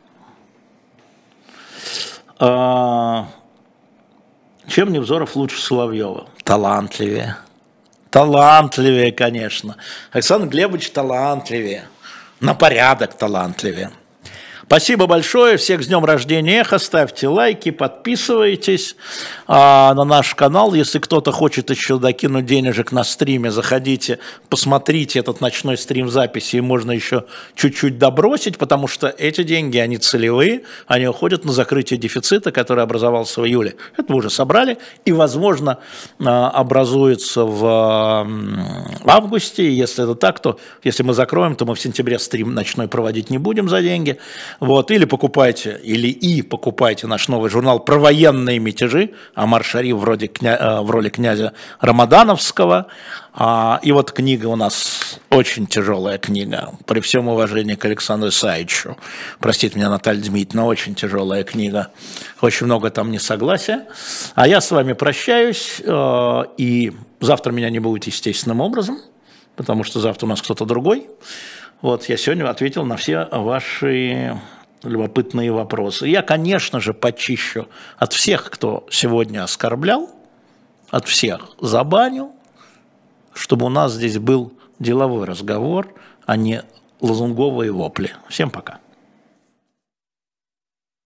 Чем Невзоров лучше Соловьева? Талантливее. Талантливее, конечно. Александр Глебович талантливее. На порядок талантливее. Спасибо большое, всех с днем рождения Эхо, ставьте лайки, подписывайтесь на наш канал, если кто-то хочет еще докинуть денежек на стриме, заходите, посмотрите этот ночной стрим в записи, и можно еще чуть-чуть добросить, потому что эти деньги, они целевые, они уходят на закрытие дефицита, который образовался в июле. Это мы уже собрали, и, возможно, образуется в августе, и если это так, то если мы закроем, то мы в сентябре стрим ночной проводить не будем за деньги. Вот, или покупайте наш новый журнал про военные мятежи, Омар Шариф в роли князя Рамадановского. И вот книга у нас очень тяжелая книга, при всем уважении к Александру Исаевичу. Простите меня, Наталья Дмитриевна, очень тяжелая книга. Очень много там несогласия. А я с вами прощаюсь, и завтра меня не будет естественным образом, потому что завтра у нас кто-то другой. Вот, я сегодня ответил на все ваши любопытные вопросы. Я, конечно же, почищу от всех, кто сегодня оскорблял, от всех забаню, чтобы у нас здесь был деловой разговор, а не лозунговые вопли. Всем пока.